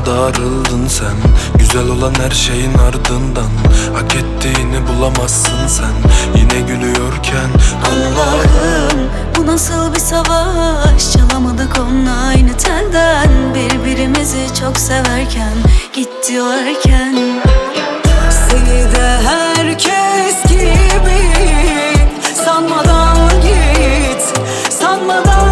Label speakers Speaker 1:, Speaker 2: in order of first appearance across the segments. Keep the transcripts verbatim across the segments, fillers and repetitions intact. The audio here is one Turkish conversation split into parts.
Speaker 1: darıldın sen. Güzel olan her şeyin ardından hak ettiğini bulamazsın sen. Yine gülüyorken
Speaker 2: Allah'ım, bu nasıl bir savaş? Çalamadık onunla aynı telden, birbirimizi çok severken gitti o erken. Seni de herkes gibi sanmadan git, sanmadan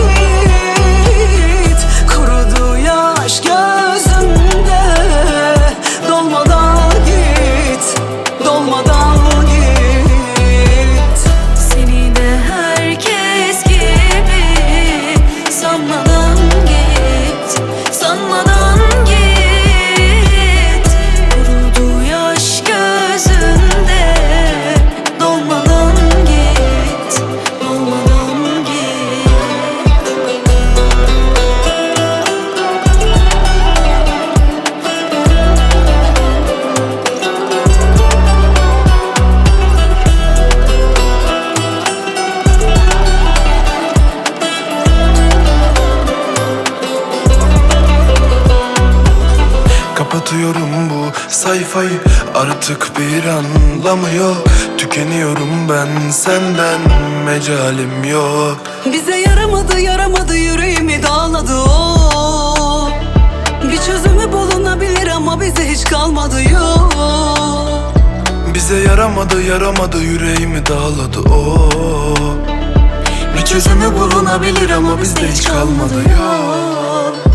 Speaker 2: git. Kurudu yaş gözümde, dolmadan git, dolmadan git. Seni de herkes gibi sanmadan git, sanmadan git. Kurudu yaş gözümde, dolmadan git, dolmadan git.
Speaker 1: Kapatıyorum bu sayfayı, artık bir anlamı yok. Tükeniyorum ben, senden mecalim yok.
Speaker 2: Bize yaramadı yaramadı, yüreğimi dağladı o. Bir çözümü bulunabilir ama bize hiç kalmadı yok.
Speaker 1: Bize yaramadı yaramadı, yüreğimi dağladı o. Bir çözümü bulunabilir ama bizde hiç kalmadı yok.